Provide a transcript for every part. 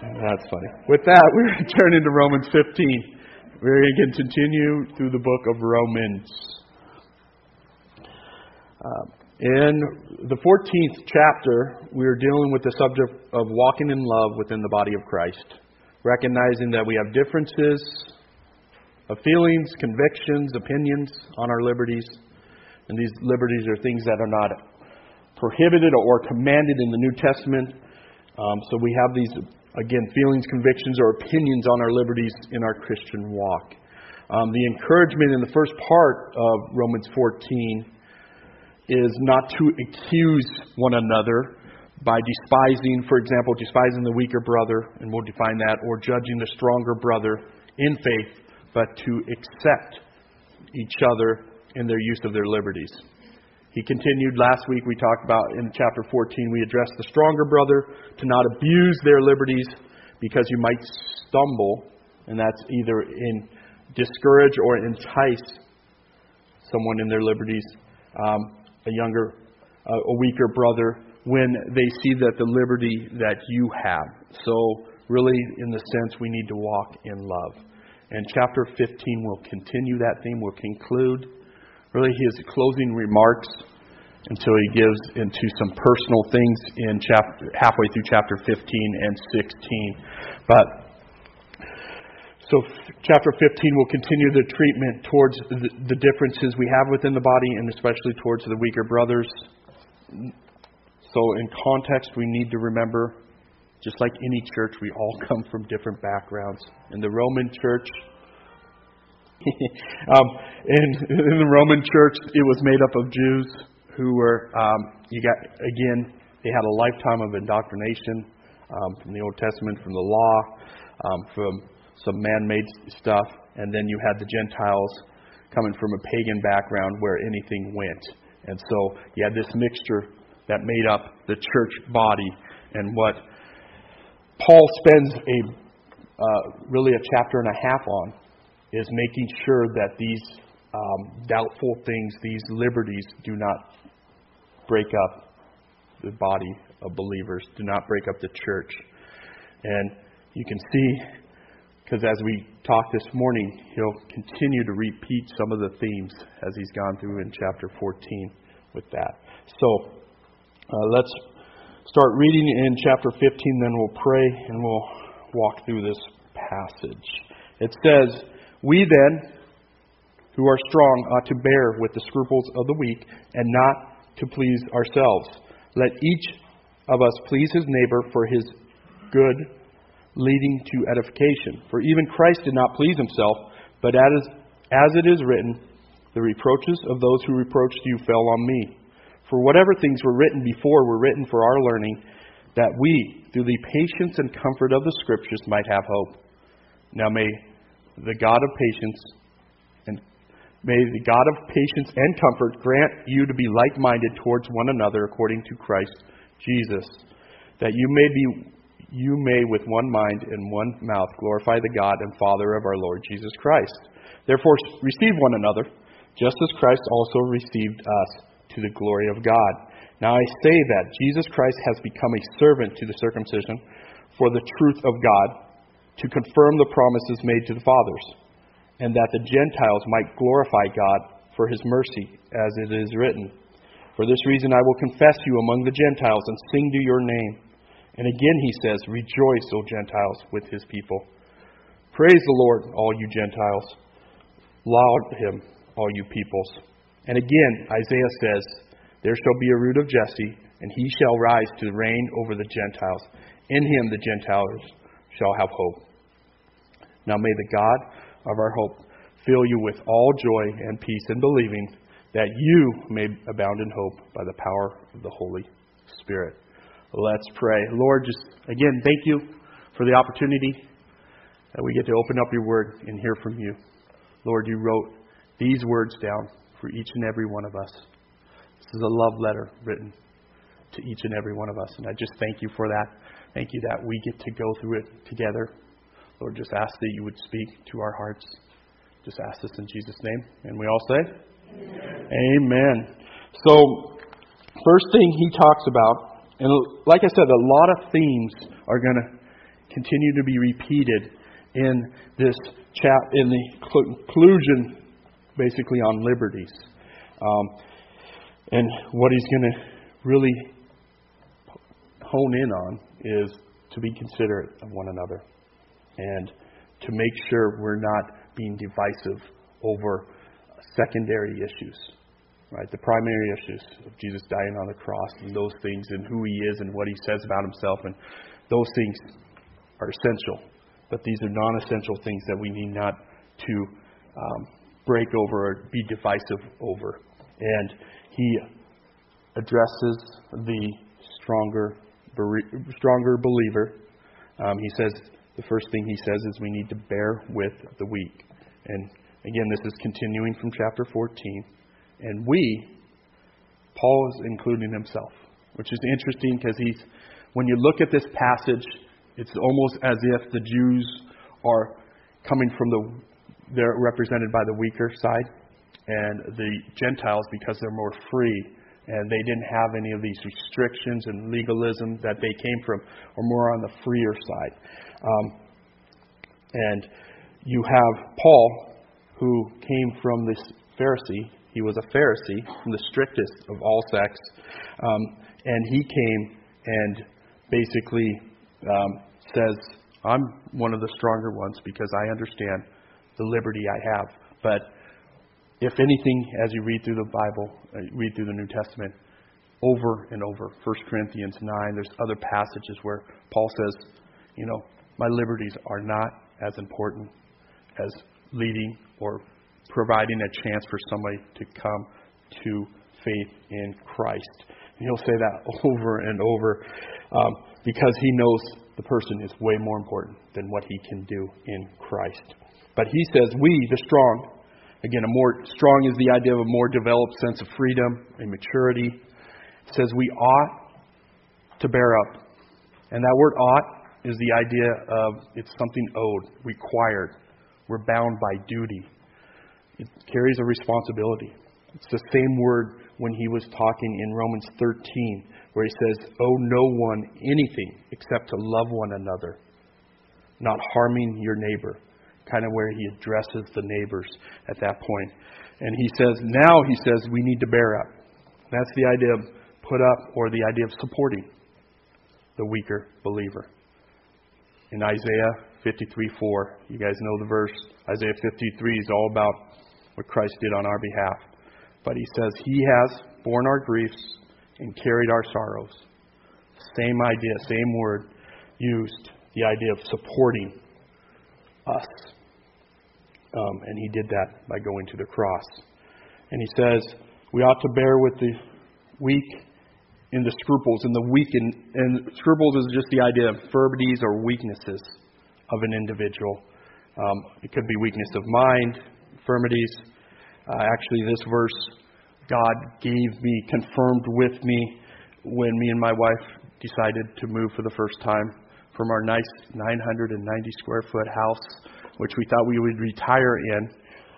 That's funny. With that, we're going to turn into Romans 15. We're going to continue through the book of Romans. In the 14th chapter, we're dealing with the subject of walking in love within the body of Christ, recognizing that we have differences of feelings, convictions, opinions on our liberties, and these liberties are things that are not prohibited or commanded in the New Testament. So we have these, again, feelings, convictions, or opinions on our liberties in our Christian walk. The encouragement in the first part of Romans 14 is not to accuse one another by despising, for example, despising the weaker brother, and we'll define that, or judging the stronger brother in faith, but to accept each other in their use of their liberties. He continued last week, we talked about in chapter 14, we addressed the stronger brother to not abuse their liberties because you might stumble, and that's either discourage or entice someone in their liberties, a weaker brother, when they see that the liberty that you have. So really, in the sense, we need to walk in love. And chapter 15 will continue that theme, will conclude really his closing remarks until he gives into some personal things in halfway through chapter 15 and 16. So chapter 15 will continue the treatment towards the differences we have within the body, and especially towards the weaker brothers. So in context, we need to remember, just like any church, we all come from different backgrounds. In the Roman church, in the Roman church, it was made up of Jews who were, they had a lifetime of indoctrination from the Old Testament, from the law, from some man-made stuff, and then you had the Gentiles coming from a pagan background where anything went. And so you had this mixture that made up the church body. And what Paul spends really a chapter and a half on is making sure that these doubtful things, these liberties, do not break up the body of believers, do not break up the church. And you can see, because as we talked this morning, he'll continue to repeat some of the themes as he's gone through in chapter 14 with that. So let's start reading in chapter 15, then we'll pray and we'll walk through this passage. It says, "We then, who are strong, ought to bear with the scruples of the weak and not to please ourselves. Let each of us please his neighbor for his good, leading to edification. For even Christ did not please himself, but as it is written, the reproaches of those who reproached you fell on me. For whatever things were written before were written for our learning, that we, through the patience and comfort of the Scriptures, might have hope. Now may the God of patience and comfort grant you to be like-minded towards one another according to Christ Jesus, that you may with one mind and one mouth glorify the God and Father of our Lord Jesus Christ. Therefore receive one another, just as Christ also received us, to the glory of God. Now I say that Jesus Christ has become a servant to the circumcision for the truth of God, to confirm the promises made to the fathers, and that the Gentiles might glorify God for his mercy, as it is written, for this reason I will confess you among the Gentiles and sing to your name. And again he says, rejoice, O Gentiles, with his people. Praise the Lord, all you Gentiles. Laud him, all you peoples. And again, Isaiah says, there shall be a root of Jesse, and he shall rise to reign over the Gentiles. In him the Gentiles shall have hope. Now may the God of our hope fill you with all joy and peace in believing, that you may abound in hope by the power of the Holy Spirit." Let's pray. Lord, just again, thank you for the opportunity that we get to open up your word and hear from you. Lord, you wrote these words down for each and every one of us. This is a love letter written to each and every one of us. And I just thank you for that. Thank you that we get to go through it together. Lord, just ask that you would speak to our hearts. Just ask this in Jesus' name. And we all say, Amen. Amen. So, first thing he talks about, and like I said, a lot of themes are going to continue to be repeated in this in the conclusion, basically on liberties. And what he's going to really hone in on is to be considerate of one another and to make sure we're not being divisive over secondary issues. Right? The primary issues of Jesus dying on the cross and those things and who He is and what He says about Himself, and those things are essential. But these are non-essential things that we need not to break over or be divisive over. And He addresses the stronger believer. He says, the first thing He says is we need to bear with the weak. And again, this is continuing from chapter 14. And Paul is including himself, which is interesting because when you look at this passage, it's almost as if the Jews are coming from they're represented by the weaker side, and the Gentiles, because they're more free and they didn't have any of these restrictions and legalism that they came from, are more on the freer side. And you have Paul, who came from this Pharisee. He was a Pharisee from the strictest of all sects. And he came and basically says, I'm one of the stronger ones because I understand the liberty I have. But if anything, as you read through the Bible, read through the New Testament, over and over, 1 Corinthians 9, there's other passages where Paul says, my liberties are not as important as leading or providing a chance for somebody to come to faith in Christ. And he'll say that over and over because he knows the person is way more important than what he can do in Christ. But he says, we, the strong, again, strong is the idea of a more developed sense of freedom and maturity. It says we ought to bear up. And that word ought is the idea of it's something owed, required. We're bound by duty. It carries a responsibility. It's the same word when he was talking in Romans 13, where he says, owe no one anything except to love one another, not harming your neighbor. Kind of where he addresses the neighbors at that point. And he says we need to bear up. That's the idea of put up, or the idea of supporting the weaker believer. In Isaiah 53:4, you guys know the verse. Isaiah 53 is all about what Christ did on our behalf. But he says, He has borne our griefs and carried our sorrows. Same idea, same word used. The idea of supporting us. And He did that by going to the cross. And he says, we ought to bear with the weak in the scruples. And the weak and scruples is just the idea of infirmities or weaknesses of an individual. It could be weakness of mind, infirmities. Actually, this verse, God confirmed with me when me and my wife decided to move for the first time from our nice 990 square foot house, which we thought we would retire in.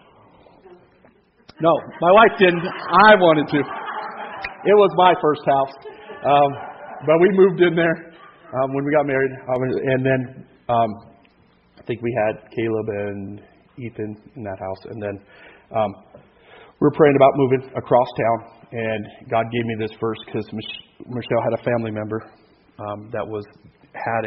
No, my wife didn't. I wanted to. It was my first house. But we moved in there when we got married. And then I think we had Caleb and Ethan in that house. And then we were praying about moving across town. And God gave me this verse because Michelle had a family member that had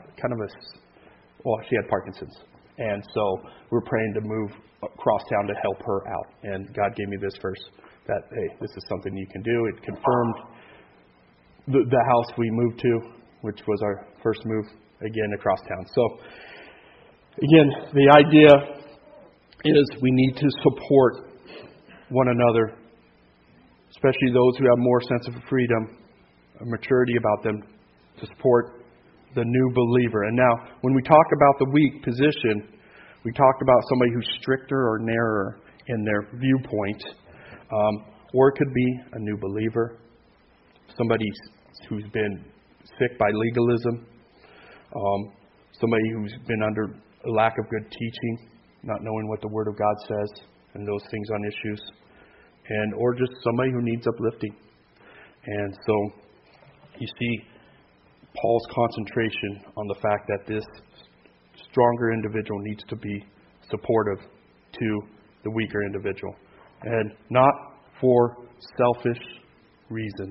she had Parkinson's. And so we're praying to move across town to help her out. And God gave me this verse that, hey, this is something you can do. It confirmed the house we moved to, which was our first move, again, across town. So, again, the idea is we need to support one another, especially those who have more sense of freedom, maturity about them, to support the new believer. And now, when we talk about the weak position, we talked about somebody who's stricter or narrower in their viewpoint, or it could be a new believer, somebody who's been sick by legalism, somebody who's been under a lack of good teaching, not knowing what the Word of God says, and those things on issues, or just somebody who needs uplifting. And so, you see, Paul's concentration on the fact that this stronger individual needs to be supportive to the weaker individual. And not for selfish reasons.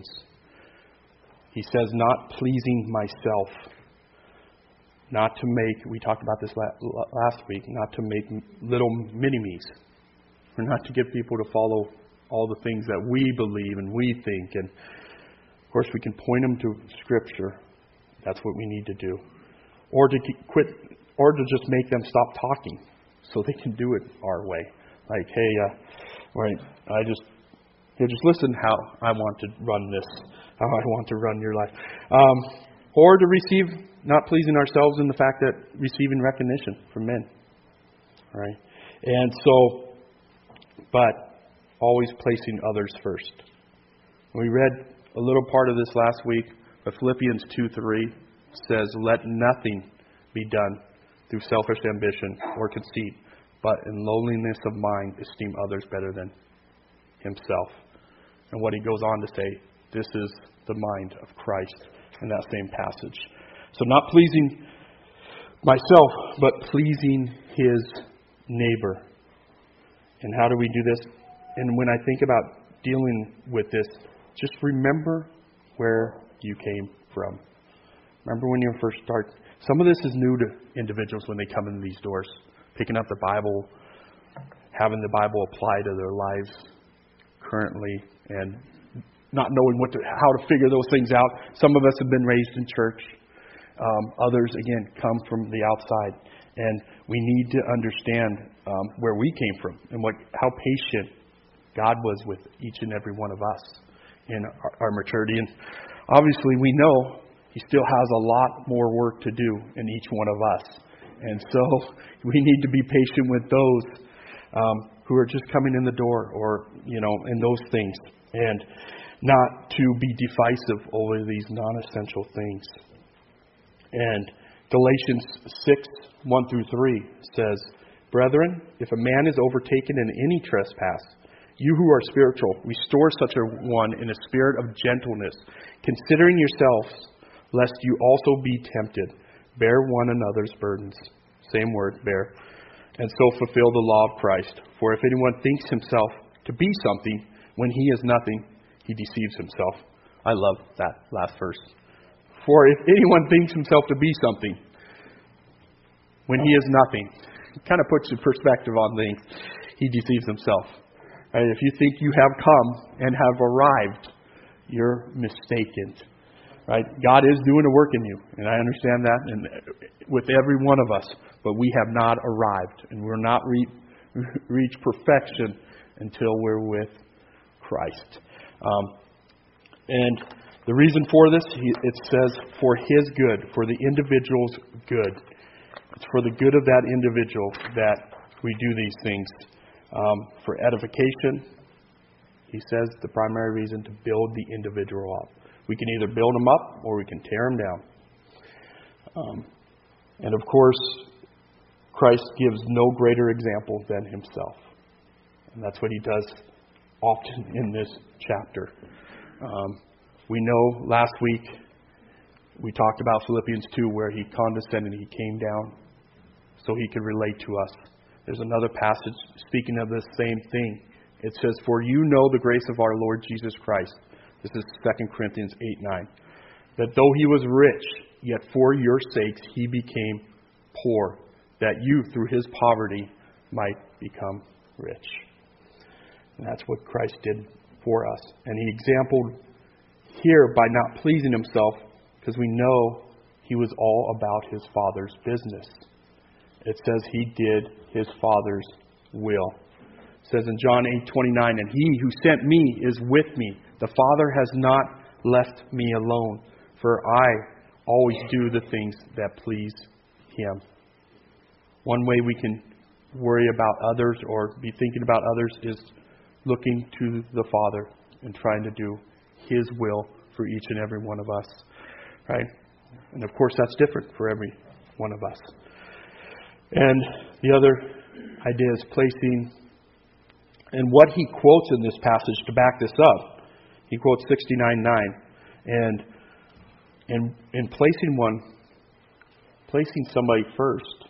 He says, not pleasing myself. Not to make, we talked about this last week, not to make little mini-me's. Or not to get people to follow all the things that we believe and we think. And of course we can point them to Scripture. That's what we need to do. Or to quit, or to just make them stop talking so they can do it our way. Like, hey, right, just listen how I want to run this, how I want to run your life. Or to receive, not pleasing ourselves in the fact that receiving recognition from men. All right? And so, but always placing others first. We read a little part of this last week, but Philippians 2:3 says, let nothing be done through selfish ambition or conceit, but in lowliness of mind esteem others better than himself. And what he goes on to say, this is the mind of Christ in that same passage. So not pleasing myself, but pleasing his neighbor. And how do we do this? And when I think about dealing with this, just remember where you came from. Remember when you first start. Some of this is new to individuals when they come in these doors. Picking up the Bible, having the Bible apply to their lives currently, and not knowing how to figure those things out. Some of us have been raised in church. Others, again, come from the outside. And we need to understand where we came from and how patient God was with each and every one of us in our maturity. And obviously we know He still has a lot more work to do in each one of us. And so we need to be patient with those who are just coming in the door, or, in those things. And not to be divisive over these non-essential things. And Galatians 6:1-3 says, Brethren, if a man is overtaken in any trespass, you who are spiritual, restore such a one in a spirit of gentleness, considering yourselves, lest you also be tempted. Bear one another's burdens. Same word, bear. And so fulfill the law of Christ. For if anyone thinks himself to be something when he is nothing, he deceives himself. I love that last verse. For if anyone thinks himself to be something when he is nothing, it kind of puts in perspective on things. He deceives himself. Right? If you think you have come and have arrived, you're mistaken. Right? God is doing a work in you, and I understand that, and with every one of us. But we have not arrived, and we're not reach perfection until we're with Christ. And the reason for this, it says, for His good, for the individual's good. It's for the good of that individual that we do these things. For edification, he says the primary reason to build the individual up. We can either build them up or we can tear them down. And of course, Christ gives no greater example than Himself. And that's what He does often in this chapter. We know last week we talked about Philippians 2 where He condescended, He came down so He could relate to us. There's another passage speaking of this same thing. It says, for you know the grace of our Lord Jesus Christ. This is 2 Corinthians 8:9. That though He was rich, yet for your sakes He became poor, that you through His poverty might become rich. And that's what Christ did for us. And He exampled here by not pleasing Himself, because we know He was all about His Father's business. It says He did His Father's will. It says in John 8:29, and He who sent me is with me. The Father has not left me alone, for I always do the things that please Him. One way we can worry about others or be thinking about others is looking to the Father and trying to do His will for each and every one of us. Right? And of course that's different for every one of us. And the other idea is placing, and what he quotes in this passage to back this up, he quotes 69:9. And And in placing somebody first,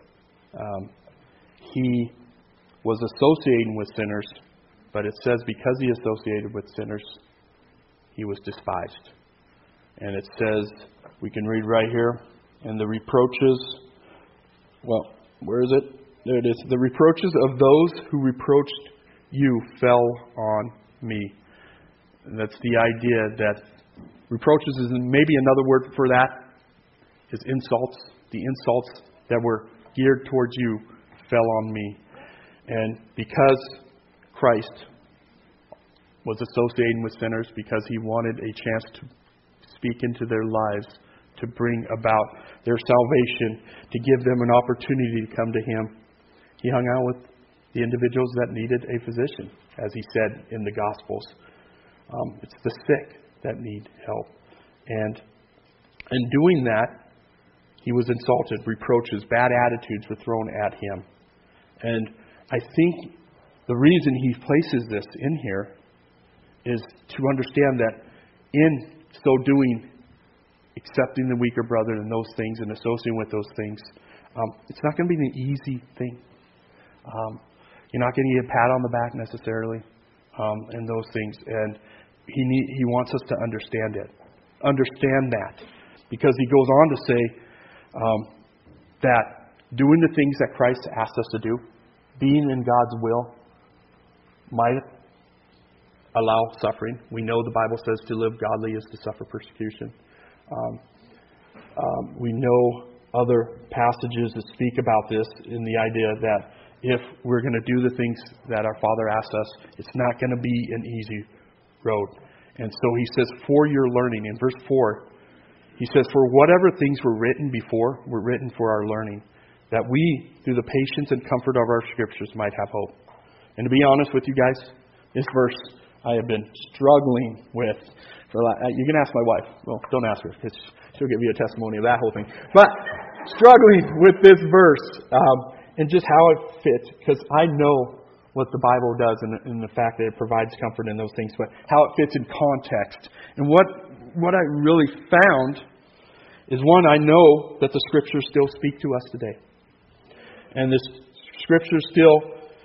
he was associating with sinners, but it says because he associated with sinners, he was despised. And it says, we can read right here, and the reproaches, well, where is it? There it is. The reproaches of those who reproached you fell on me. And that's the idea that reproaches is maybe another word for that is insults. The insults that were geared towards you fell on me. And because Christ was associating with sinners, because he wanted a chance to speak into their lives, to bring about their salvation, to give them an opportunity to come to him, he hung out with the individuals that needed a physician, as he said in the Gospels. It's the sick that need help. And in doing that, he was insulted, reproaches, bad attitudes were thrown at him. And I think the reason he places this in here is to understand that in so doing, accepting the weaker brother and those things and associating with those things, it's not going to be an easy thing. You're not going to get a pat on the back necessarily, and those things. And he wants us to understand it. Understand that. Because he goes on to say that doing the things that Christ asked us to do, being in God's will, might allow suffering. We know the Bible says to live godly is to suffer persecution. We know other passages that speak about this in the idea that if we're going to do the things that our Father asks us, it's not going to be an easy road. And so he says, for your learning, in verse 4, he says, for whatever things were written before were written for our learning, that we, through the patience and comfort of our Scriptures, might have hope. And to be honest with you guys, this verse I have been struggling with. You can ask my wife. Well, don't ask her, because she'll give you a testimony of that whole thing. But struggling with this verse and just how it fits, because I know what the Bible does and the fact that it provides comfort in those things, but how it fits in context. And what I really found is, one, I know that the Scriptures still speak to us today. And the Scriptures still,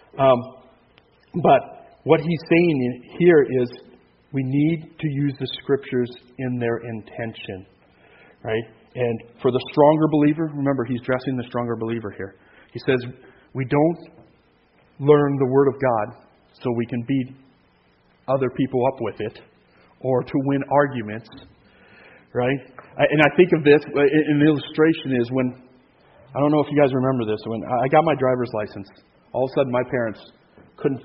but what he's saying here is we need to use the Scriptures in their intention. Right? And for the stronger believer, remember, he's dressing the stronger believer here. He says, we don't learn the Word of God so we can beat other people up with it or to win arguments. Right? And I think of this, an illustration is when, I don't know if you guys remember this, when I got my driver's license, all of a sudden my parents couldn't,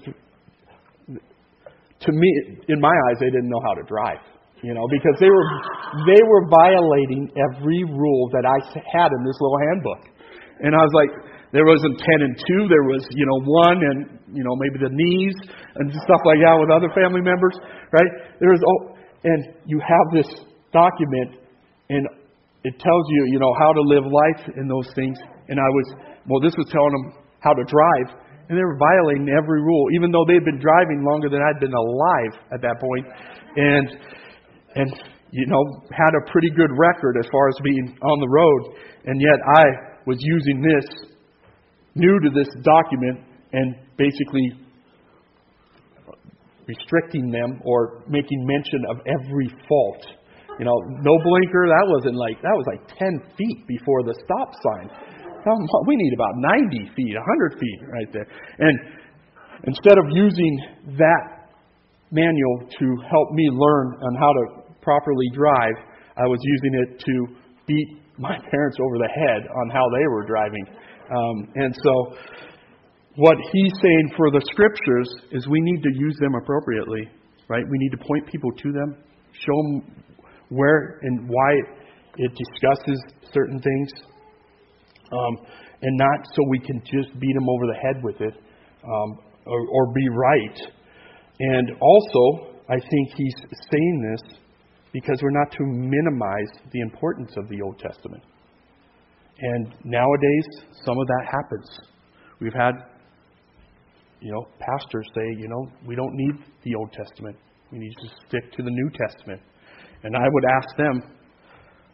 to me, in my eyes, they didn't know how to drive. Because they were violating every rule that I had in this little handbook. And I was like, there wasn't 10 and 2, there was, 1 and, maybe the knees and stuff like that with other family members, right? And you have this document and it tells you, how to live life in those things. And this was telling them how to drive. And they were violating every rule, even though they'd been driving longer than I'd been alive at that point. And had a pretty good record as far as being on the road. And yet I was using this, new to this document, and basically restricting them or making mention of every fault. No blinker, that was like 10 feet before the stop sign. We need about 90 feet, 100 feet right there. And instead of using that manual to help me learn on how to properly drive, I was using it to beat my parents over the head on how they were driving. And so what he's saying for the Scriptures is we need to use them appropriately, right? We need to point people to them, show them where and why it discusses certain things. And not so we can just beat them over the head with it or be right. And also, I think he's saying this because we're not to minimize the importance of the Old Testament. And nowadays, some of that happens. We've had, pastors say, we don't need the Old Testament. We need to stick to the New Testament. And I would ask them,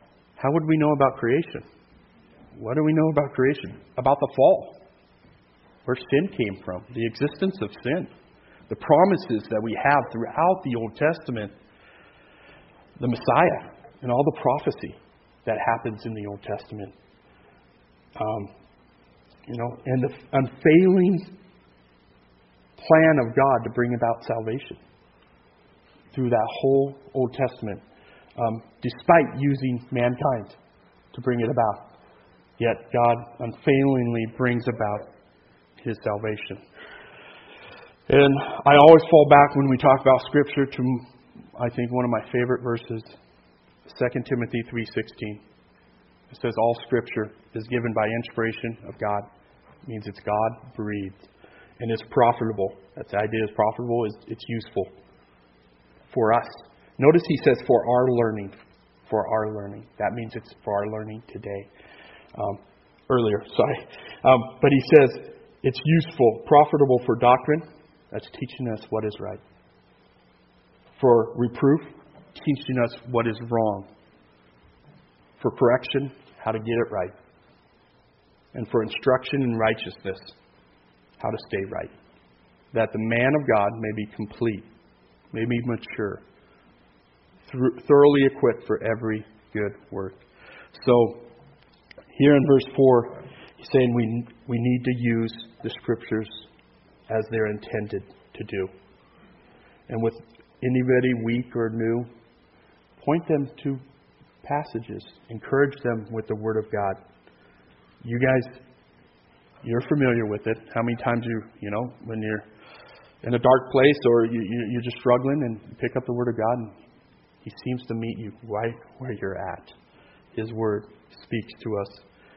How would we know about creation? What do we know about creation? About the fall, where sin came from, the existence of sin, the promises that we have throughout the Old Testament, the Messiah, and all the prophecy that happens in the Old Testament. And the unfailing plan of God to bring about salvation through that whole Old Testament, despite using mankind to bring it about. Yet God unfailingly brings about His salvation. And I always fall back when we talk about Scripture to, I think, one of my favorite verses, 2 Timothy 3:16. It says, all Scripture is given by inspiration of God. It means it's God-breathed. And it's profitable. That's the idea. It's profitable. It's useful for us. Notice he says for our learning. For our learning. That means it's for our learning today. But he says it's useful, profitable for doctrine. That's teaching us what is right. For reproof, teaching us what is wrong. For correction, how to get it right. And for instruction in righteousness, how to stay right. That the man of God may be complete, may be mature, thoroughly equipped for every good work. So, here in verse 4, he's saying we need to use the Scriptures as they're intended to do. And with anybody weak or new, point them to passages. Encourage them with the Word of God. You guys, you're familiar with it. How many times when you're in a dark place or you're just struggling and you pick up the Word of God and He seems to meet you right where you're at. His Word speaks to us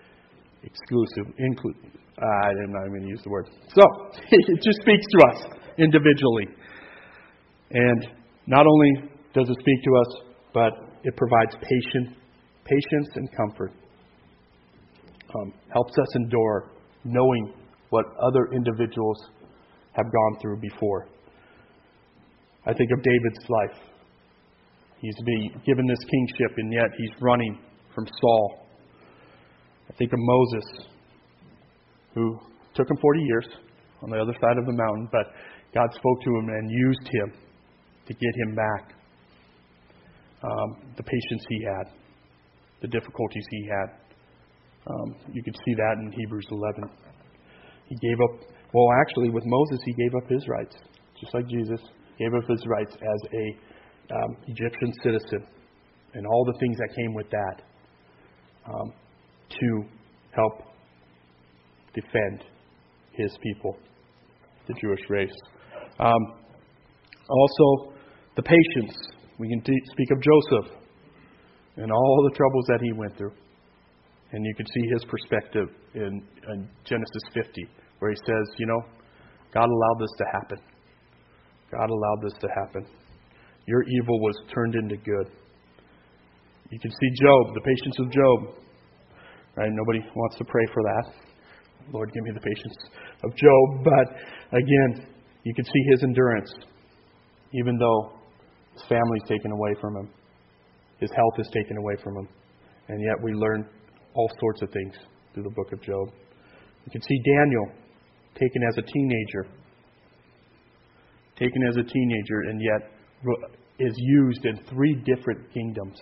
I'm not going to use the word. So, it just speaks to us individually. And not only does it speak to us, but it provides patience and comfort. Helps us endure knowing what other individuals have gone through before. I think of David's life. He's been given this kingship, and yet he's running from Saul. I think of Moses, who took him 40 years on the other side of the mountain, but God spoke to him and used him to get him back. The patience he had, the difficulties he had. You could see that in Hebrews 11. He gave up, with Moses, he gave up his rights, just like Jesus, gave up his rights as a Egyptian citizen and all the things that came with that to help defend his people, the Jewish race. Also, the patience. We can speak of Joseph and all the troubles that he went through. And you can see his perspective in Genesis 50, where he says, God allowed this to happen. God allowed this to happen. Your evil was turned into good. You can see Job, the patience of Job. Right? Nobody wants to pray for that. Lord, give me the patience of Job. But again, you can see his endurance, even though his family's taken away from him. His health is taken away from him. And yet we learn all sorts of things through the book of Job. You can see Daniel taken as a teenager. And yet is used in 3 different kingdoms.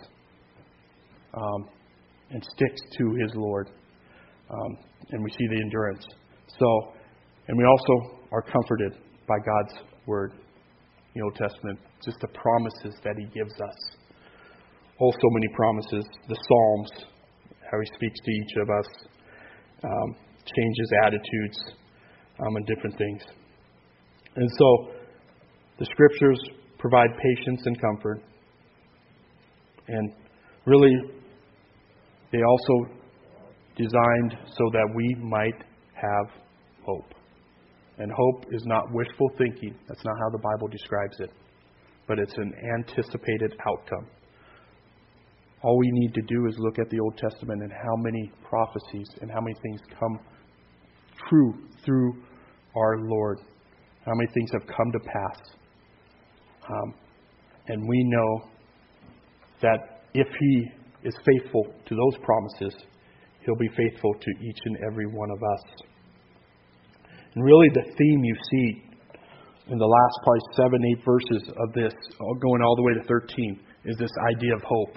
And sticks to his Lord. And we see the endurance. And we also are comforted by God's Word in the Old Testament. Just the promises that He gives us. Oh, so many promises. The Psalms, how He speaks to each of us. Changes attitudes and different things. And so, the Scriptures provide patience and comfort. And really, they also designed so that we might have hope. And hope is not wishful thinking. That's not how the Bible describes it. But it's an anticipated outcome. All we need to do is look at the Old Testament and how many prophecies and how many things come true through our Lord. How many things have come to pass. And we know that if He is faithful to those promises, He'll be faithful to each and every one of us. And really the theme you see in the last probably 7-8 verses of this, going all the way to 13, is this idea of hope.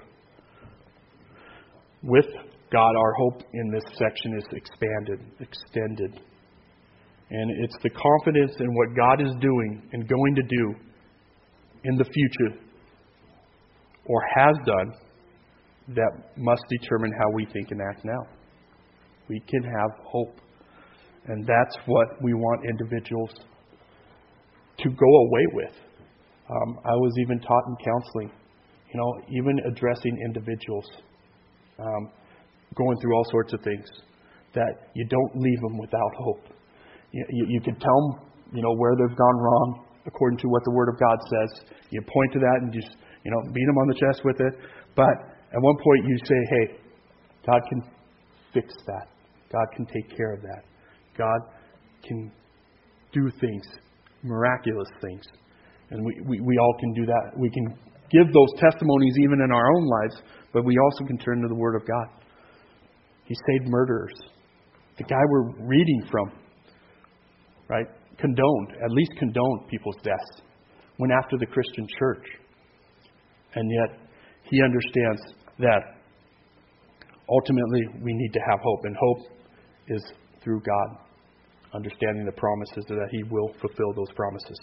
With God, our hope in this section is extended. And it's the confidence in what God is doing and going to do in the future, or has done, that must determine how we think and act now. We can have hope. And that's what we want individuals to go away with. I was even taught in counseling, even addressing individuals, going through all sorts of things, that you don't leave them without hope. You can tell them, where they've gone wrong according to what the Word of God says. You point to that and just, beat them on the chest with it. But at one point you say, hey, God can fix that. God can take care of that. God can do things, miraculous things. And we all can do that. We can give those testimonies even in our own lives, but we also can turn to the Word of God. He saved murderers. The guy we're reading from, right, at least condoned people's deaths, went after the Christian church. And yet, he understands that ultimately we need to have hope. And hope is through God, understanding the promises that He will fulfill those promises.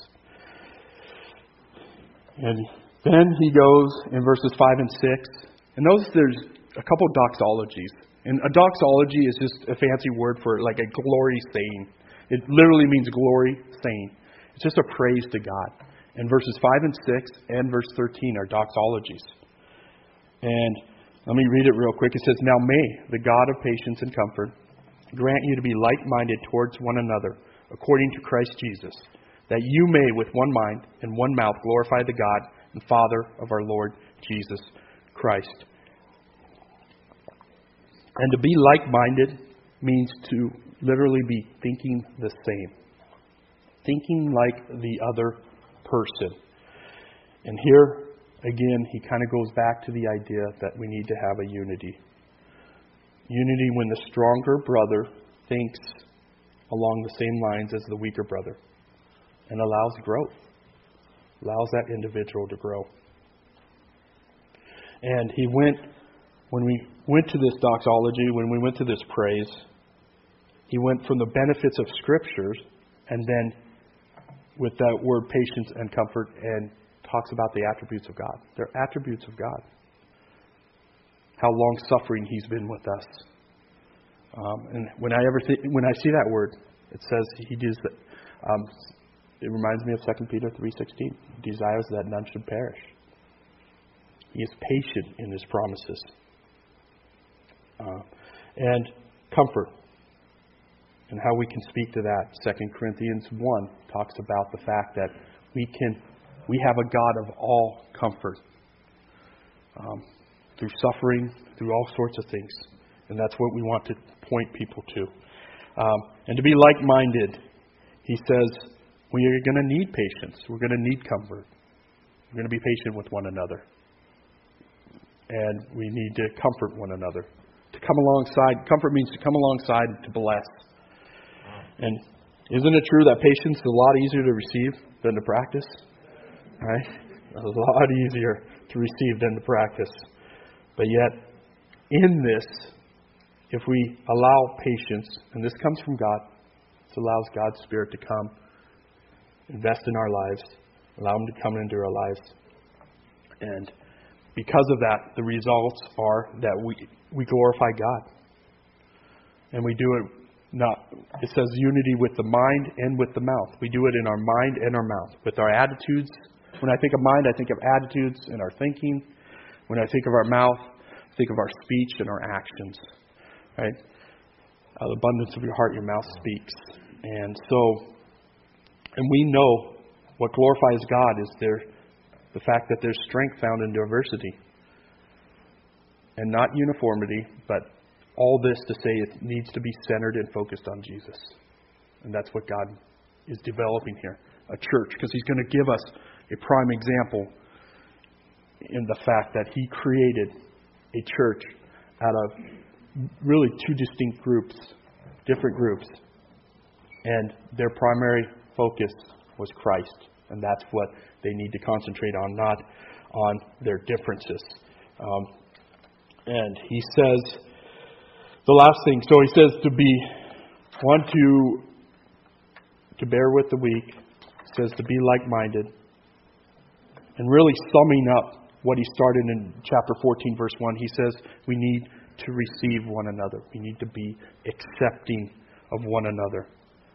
And then he goes in verses 5 and 6. And notice there's a couple doxologies. And a doxology is just a fancy word for like a glory saying. It literally means glory saying. It's just a praise to God. And verses 5 and 6 and verse 13 are doxologies. And let me read it real quick. It says, "Now may the God of patience and comfort grant you to be like-minded towards one another, according to Christ Jesus, that you may with one mind and one mouth glorify the God and Father of our Lord Jesus Christ." And to be like-minded means to literally be thinking the same. Thinking like the other person. And here, again, he kind of goes back to the idea that we need to have a unity. Unity when the stronger brother thinks along the same lines as the weaker brother and allows growth. Allows that individual to grow. And when we went to this doxology, when we went to this praise, he went from the benefits of Scriptures and then with that word patience and comfort and talks about the attributes of God. They're attributes of God. How long-suffering He's been with us. And when I see that word, it says He does that. It reminds me of 2 Peter 3:16. He desires that none should perish. He is patient in His promises. And comfort. And how we can speak to that. 2 Corinthians 1 talks about the fact that we have a God of all comfort. Through suffering, through all sorts of things. And that's what we want to point people to. And to be like-minded, he says, we are going to need patience. We're going to need comfort. We're going to be patient with one another. And we need to comfort one another. To come alongside, comfort means to come alongside and to bless. And isn't it true that patience is a lot easier to receive than to practice? Right? A lot easier to receive than to practice. But yet, in this, if we allow patience, and this comes from God, this allows God's Spirit to come, invest in our lives, allow Him to come into our lives. And because of that, the results are that we glorify God. And we do it it says unity with the mind and with the mouth. We do it in our mind and our mouth. With our attitudes. When I think of mind, I think of attitudes and our thinking. When I think of our mouth, I think of our speech and our actions. Right? Out of the abundance of your heart, your mouth speaks. And we know what glorifies God is the fact that there's strength found in diversity. And not uniformity, but all this to say it needs to be centered and focused on Jesus. And that's what God is developing here. A church. Because He's going to give us a prime example in the fact that He created a church out of really two distinct groups, different groups. And their primary focus was Christ. And that's what they need to concentrate on, not on their differences. And he says, the last thing, so he says to bear with the weak. He says to be like-minded. And really summing up what he started in chapter 14, verse 1, he says we need to receive one another. We need to be accepting of one another.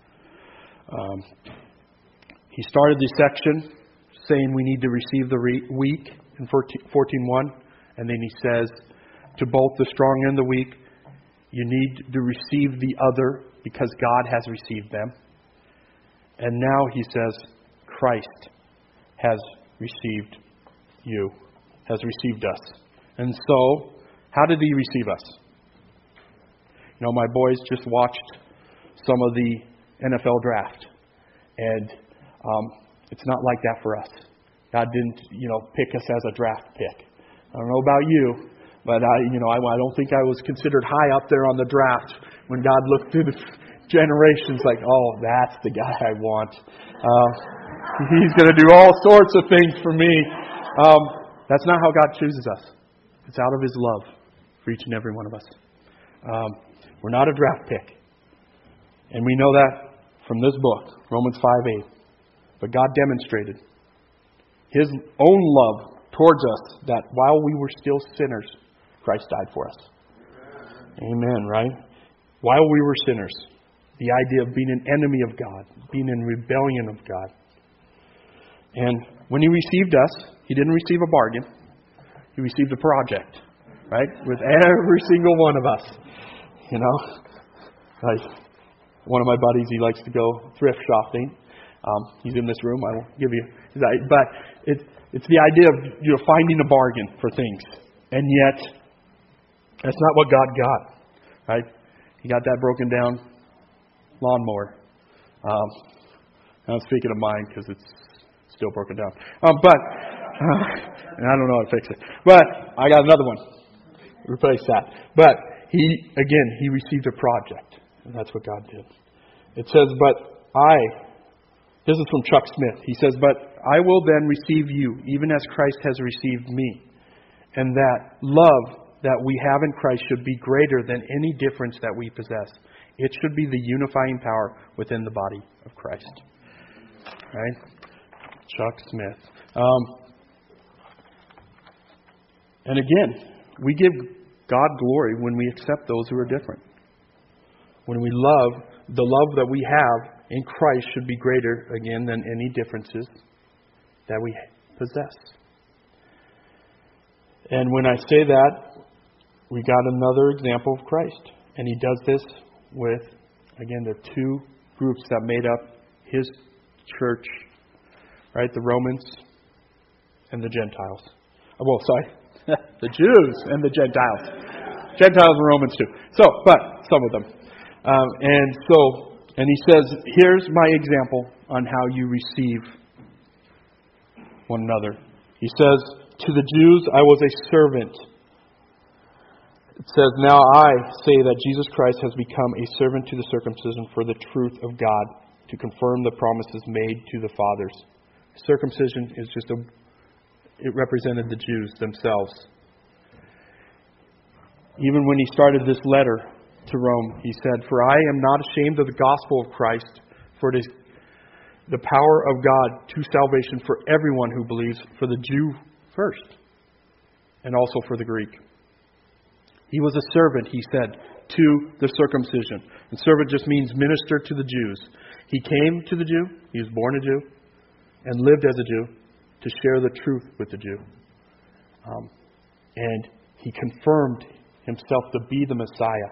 He started this section saying we need to receive the weak in 14:1, and then he says to both the strong and the weak, you need to receive the other because God has received them. And now he says Christ has received you, has received us. And so, how did he receive us? You know, my boys just watched some of the NFL draft. And it's not like that for us. God didn't, pick us as a draft pick. I don't know about you, but I don't think I was considered high up there on the draft when God looked through the generations like, oh, that's the guy I want. He's going to do all sorts of things for me. That's not how God chooses us. It's out of His love for each and every one of us. We're not a draft pick. And we know that from this book, Romans 5:8. But God demonstrated His own love towards us that while we were still sinners, Christ died for us. Amen, right? While we were sinners. The idea of being an enemy of God, being in rebellion of God. And when He received us, He didn't receive a bargain. He received a project, right? With every single one of us. Like one of my buddies, he likes to go thrift shopping. He's in this room. I won't give you his idea. But it's the idea of finding a bargain for things. And yet, that's not what God got. Right? He got that broken down lawnmower. I'm speaking of mine because it's still broken down. And I don't know how to fix it. But I got another one. Replace that. But he received a project. And that's what God did. It says, this is from Chuck Smith. He says, but I will then receive you, even as Christ has received me. And that love that we have in Christ should be greater than any difference that we possess. It should be the unifying power within the body of Christ. Right? Chuck Smith. And again, we give God glory when we accept those who are different. When we love, the love that we have in Christ should be greater, again, than any differences that we possess. And when I say that, we got another example of Christ. And He does this with, again, the two groups that made up His church, right? The Romans and the Gentiles. The Jews and the Gentiles. Gentiles and Romans too. But some of them. And he says, here's my example on how you receive one another. He says, to the Jews I was a servant. It says, now I say that Jesus Christ has become a servant to the circumcision for the truth of God, to confirm the promises made to the fathers. Circumcision is it represented the Jews themselves. Even when he started this letter to Rome, he said, for I am not ashamed of the gospel of Christ, for it is the power of God to salvation for everyone who believes, for the Jew first, and also for the Greek. He was a servant, he said, to the circumcision. And servant just means minister to the Jews. He came to the Jew, he was born a Jew, and lived as a Jew to share the truth with the Jew. And he confirmed himself to be the Messiah.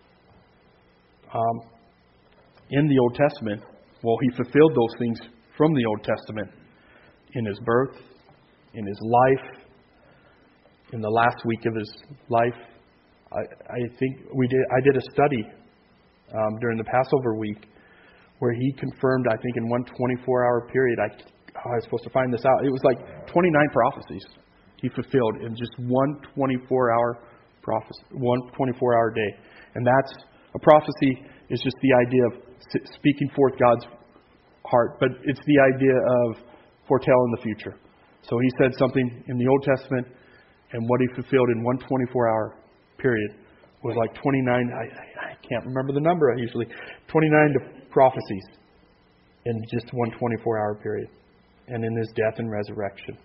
In the Old Testament, he fulfilled those things from the Old Testament in His birth, in His life, in the last week of His life. I think I did a study during the Passover week where He confirmed, I think in one 24-hour period, I was supposed to find this out. It was like 29 prophecies He fulfilled in just one 24-hour one 24-hour day. And that's a prophecy is just the idea of speaking forth God's heart, but it's the idea of foretelling the future. So he said something in the Old Testament, and what he fulfilled in one 24-hour period was like 29, I can't remember the number usually, 29 prophecies in just one 24-hour period. And in his death and resurrection,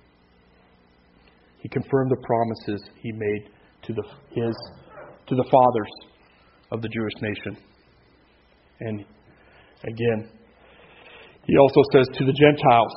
he confirmed the promises he made to the fathers of the Jewish nation. And again, he also says to the Gentiles,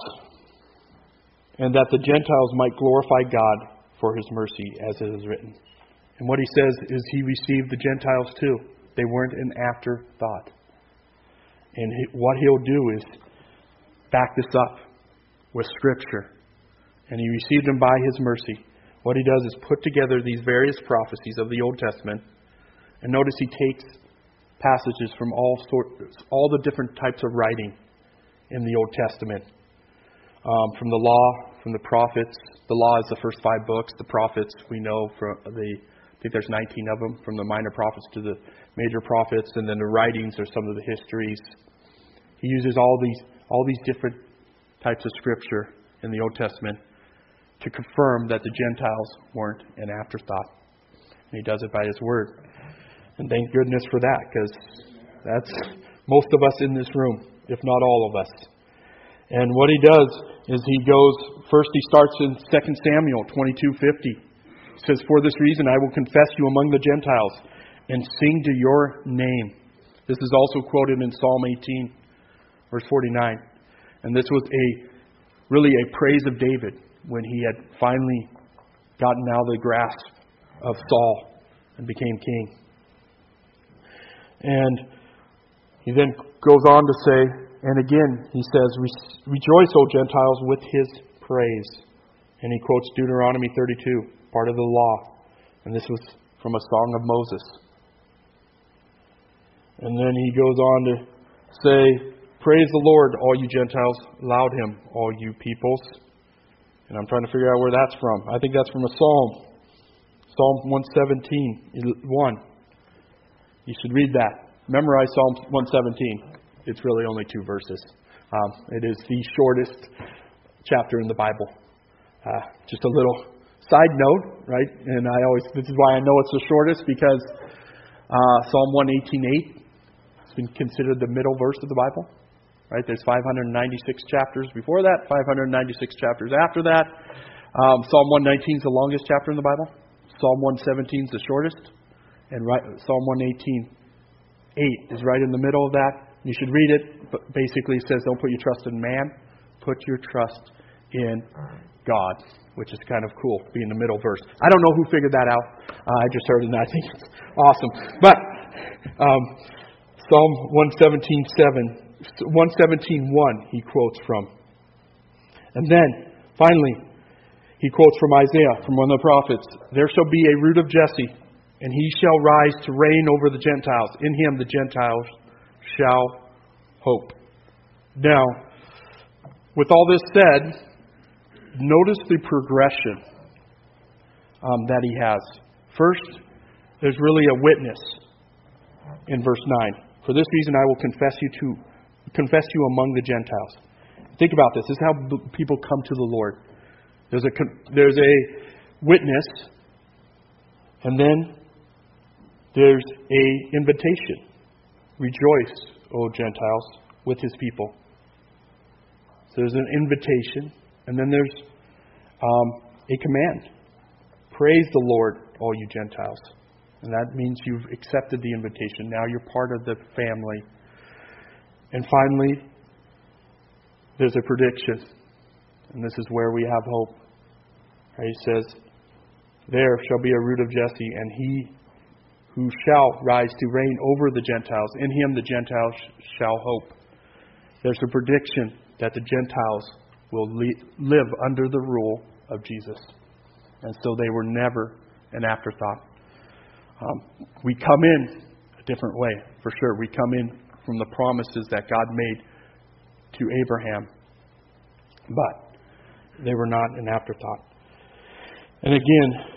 and that the Gentiles might glorify God for his mercy, as it is written. And what he says is he received the Gentiles too. They weren't an afterthought. And what he'll do is back this up with Scripture. And he received them by his mercy. What he does is put together these various prophecies of the Old Testament. And notice he takes passages from all the different types of writing in the Old Testament. From the law, from the prophets. The law is the first 5 books. The prophets, we know, I think there's 19 of them, from the minor prophets to the major prophets. And then the writings are some of the histories. He uses all these different types of Scripture in the Old Testament to confirm that the Gentiles weren't an afterthought. And he does it by his word. And thank goodness for that, because that's most of us in this room, if not all of us. And what he does is he starts in 2 Samuel 22:50. He says, "For this reason I will confess you among the Gentiles and sing to your name." This is also quoted in Psalm 18, verse 49. And this was really a praise of David when he had finally gotten out of the grasp of Saul and became king. And he then goes on to say, and again, he says, "Rejoice, O Gentiles, with his praise." And he quotes Deuteronomy 32, part of the law. And this was from a song of Moses. And then he goes on to say, "Praise the Lord, all you Gentiles. Laud him, all you peoples." And I'm trying to figure out where that's from. I think that's from a psalm. Psalm 117:1. You should read that. Memorize Psalm 117. It's really only 2 verses. It is the shortest chapter in the Bible. Just a little side note, right? And this is why I know it's the shortest, because Psalm 118:8 has been considered the middle verse of the Bible. Right? There's 596 chapters before that, 596 chapters after that. Psalm 119 is the longest chapter in the Bible. Psalm 117 is the shortest. And Psalm 118:8 is right in the middle of that. You should read it. But basically it says, don't put your trust in man. Put your trust in God. Which is kind of cool, being the middle verse. I don't know who figured that out. I just heard it and I think it's awesome. But Psalm 117:1 he quotes from. And then, finally, he quotes from Isaiah, from one of the prophets. "There shall be a root of Jesse, and he shall rise to reign over the Gentiles. In him the Gentiles shall hope." Now, with all this said, notice the progression that he has. First, there's really a witness in verse 9. "For this reason I will confess you among the Gentiles." Think about this. This is how people come to the Lord. There's a witness, and then there's a invitation. "Rejoice, O Gentiles, with his people." So there's an invitation, and then there's a command. "Praise the Lord, all you Gentiles." And that means you've accepted the invitation. Now you're part of the family. And finally, there's a prediction. And this is where we have hope. Right? He says, "There shall be a root of Jesse, and he who shall rise to reign over the Gentiles. In him the Gentiles shall hope." There's a prediction that the Gentiles will live under the rule of Jesus. And so they were never an afterthought. We come in a different way, for sure. We come in from the promises that God made to Abraham. But they were not an afterthought. And again,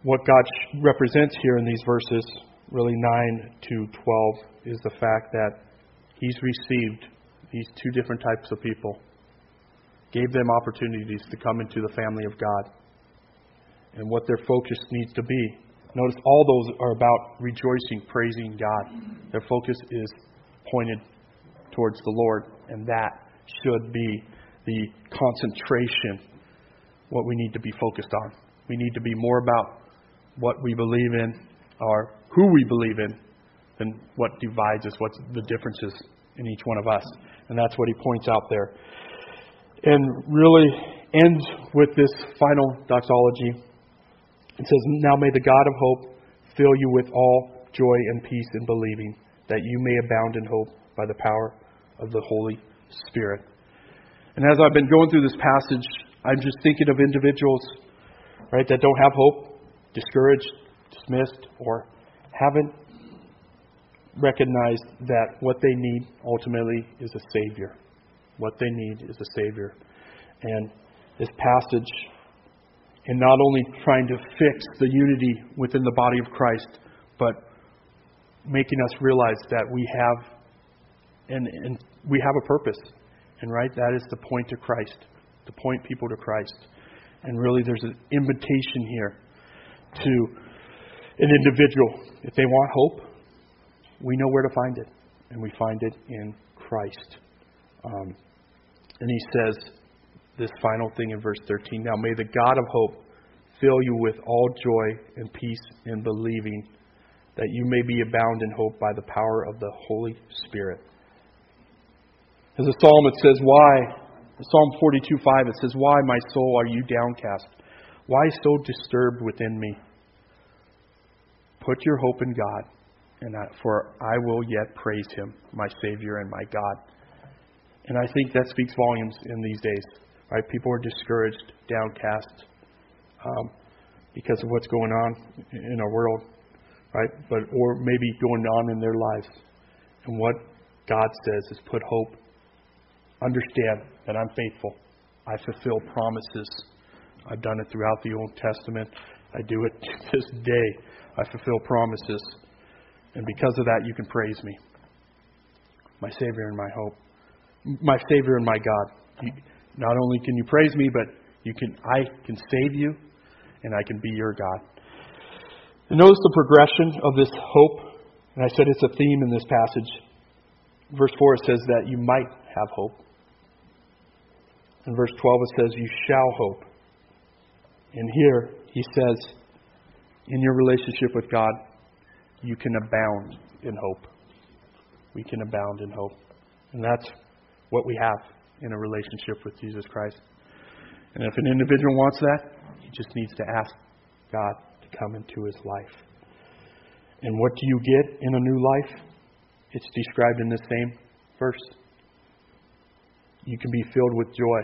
what God represents here in these verses, really 9 to 12, is the fact that He's received these two different types of people, gave them opportunities to come into the family of God, and what their focus needs to be. Notice all those are about rejoicing, praising God. Their focus is pointed towards the Lord, and that should be the concentration, what we need to be focused on. We need to be more about what we believe in, or who we believe in, than what divides us, what's the differences in each one of us. And that's what he points out there. And really ends with this final doxology. It says, "Now may the God of hope fill you with all joy and peace in believing, that you may abound in hope by the power of the Holy Spirit." And as I've been going through this passage, I'm just thinking of individuals, right, that don't have hope, discouraged, dismissed, or haven't recognized that what they need ultimately is a Savior. What they need is a Savior. And this passage, in not only trying to fix the unity within the body of Christ, but making us realize that we have and we have a purpose. And right, that is to point to Christ, to point people to Christ. And really there's an invitation here to an individual. If they want hope, we know where to find it. And we find it in Christ. And he says this final thing in verse 13. "Now may the God of hope fill you with all joy and peace in believing, that you may be abound in hope by the power of the Holy Spirit." As a psalm, it says, "Why?" Psalm 42:5, it says, "Why, my soul, are you downcast? Why so disturbed within me? Put your hope in God, for I will yet praise Him, my Savior and my God." And I think that speaks volumes in these days. Right? People are discouraged, downcast, because of what's going on in our world, right? Or maybe going on in their lives. And what God says is put hope. Understand that I'm faithful. I fulfill promises. I've done it throughout the Old Testament. I do it to this day. I fulfill promises. And because of that, you can praise me. My Savior and my hope. My Savior and my God. Not only can you praise me, but I can save you, and I can be your God. And notice the progression of this hope. And I said it's a theme in this passage. Verse 4, it says that you might have hope. In verse 12, it says you shall hope. And here, he says, in your relationship with God, you can abound in hope. We can abound in hope. And that's what we have in a relationship with Jesus Christ. And if an individual wants that, he just needs to ask God to come into his life. And what do you get in a new life? It's described in this same verse. You can be filled with joy.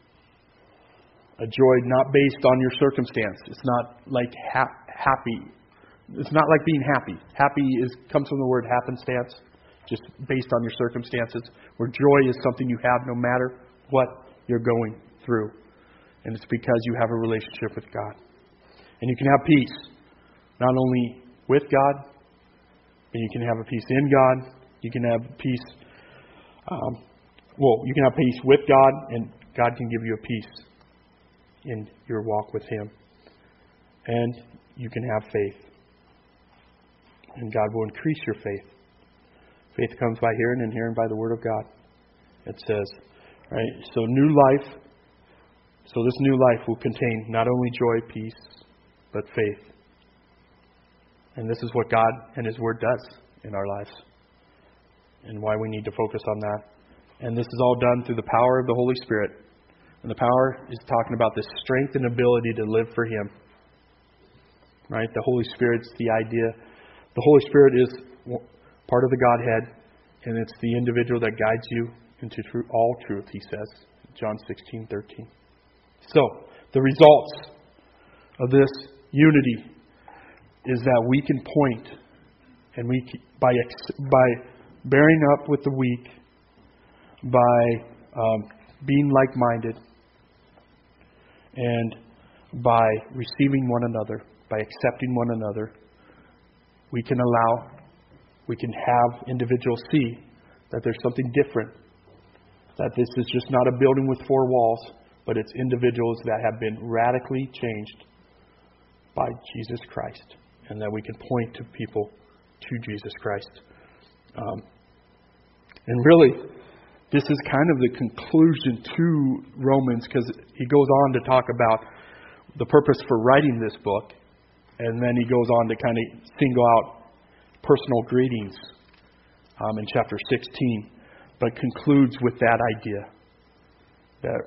A joy not based on your circumstance. It's not like happy. It's not like being happy. Happy comes from the word happenstance, just based on your circumstances. Where joy is something you have no matter what you're going through. And it's because you have a relationship with God. And you can have peace, not only with God, but you can have a peace in God. You can have peace. You can have peace with God, and God can give you a peace in your walk with Him. And you can have faith. And God will increase your faith. Faith comes by hearing, and hearing by the Word of God. It says, right? So new life. So this new life will contain not only joy, peace, but faith. And this is what God and His Word does in our lives. And why we need to focus on that. And this is all done through the power of the Holy Spirit. And the power is talking about the strength and ability to live for Him. Right? The Holy Spirit's the idea. The Holy Spirit is part of the Godhead. And it's the individual that guides you into all truth, he says. John 16:13. So, the results of this unity is that we can point, and by bearing up with the weak, by being like-minded, and by receiving one another, by accepting one another, we can have individuals see that there's something different. That this is just not a building with four walls, but it's individuals that have been radically changed by Jesus Christ. And that we can point to people to Jesus Christ. And really, this is kind of the conclusion to Romans, because he goes on to talk about the purpose for writing this book. And then he goes on to kind of single out personal greetings in chapter 16. But concludes with that idea that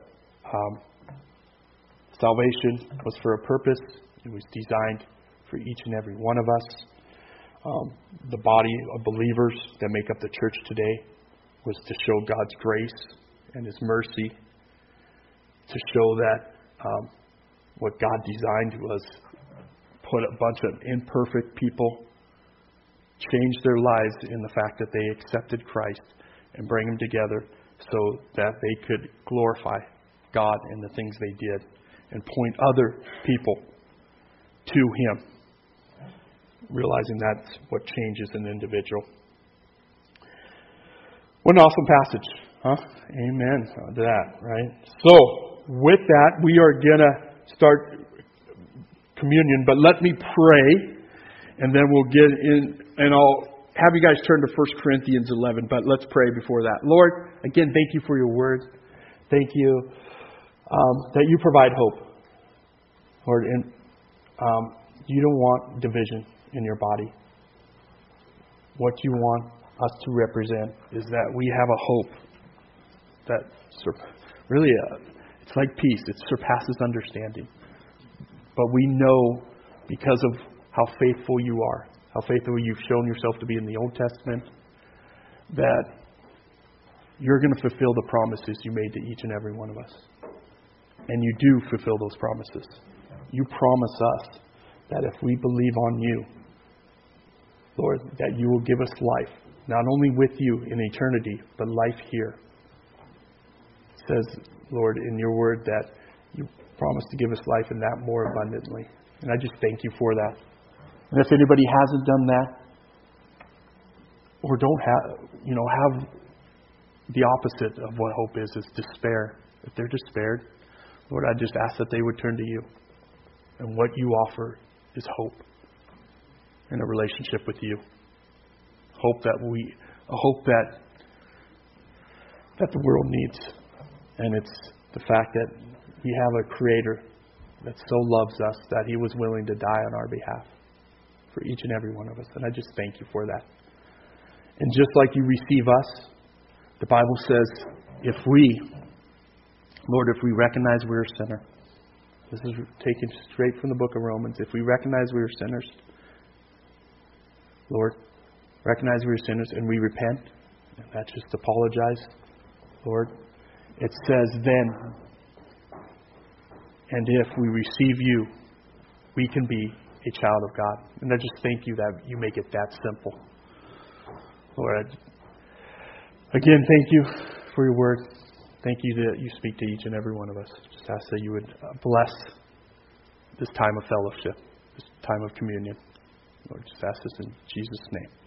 salvation was for a purpose. It was designed for each and every one of us. The body of believers that make up the church today was to show God's grace and His mercy. To show that what God designed was put a bunch of imperfect people, change their lives in the fact that they accepted Christ, and bring them together so that they could glorify God in the things they did and point other people to Him, realizing that's what changes an individual. What an awesome passage, huh? Amen to that, right? So, with that, we are going to start communion, but let me pray, and then we'll get in, and I'll have you guys turn to 1 Corinthians 11, but let's pray before that. Lord, again, thank you for your word. Thank you that you provide hope. Lord, and you don't want division in your body. What you want us to represent is that we have a hope that really, it's like peace. It surpasses understanding. But we know because of how faithful you are, how faithful you've shown yourself to be in the Old Testament, that you're going to fulfill the promises you made to each and every one of us. And you do fulfill those promises. You promise us that if we believe on you, Lord, that you will give us life, not only with you in eternity, but life here. It says, Lord, in your word that you promise to give us life and that more abundantly. And I just thank you for that. And if anybody hasn't done that, or don't have the opposite of what hope is despair. If they're despaired, Lord, I just ask that they would turn to you. And what you offer is hope in a relationship with you. A hope that the world needs. And it's the fact that we have a Creator that so loves us that He was willing to die on our behalf for each and every one of us. And I just thank you for that. And just like you receive us, the Bible says, if we recognize we're a sinner, this is taken straight from the book of Romans. If we recognize we're sinners, Lord, recognize we're sinners and we repent, and not just apologize, Lord, it says then, and if we receive you, we can be a child of God. And I just thank you that you make it that simple. Lord, again, thank you for your word. Thank you that you speak to each and every one of us. Just ask that you would bless this time of fellowship, this time of communion. Lord, just ask this in Jesus' name.